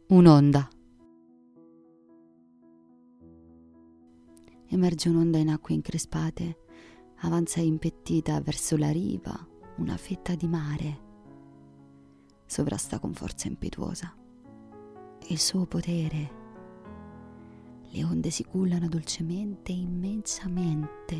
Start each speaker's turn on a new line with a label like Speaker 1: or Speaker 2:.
Speaker 1: Un'onda. Emerge un'onda in acque increspate, avanza impettita verso la riva, una fetta di mare. Sovrasta con forza impetuosa. Il suo potere. Le onde si cullano dolcemente e immensamente.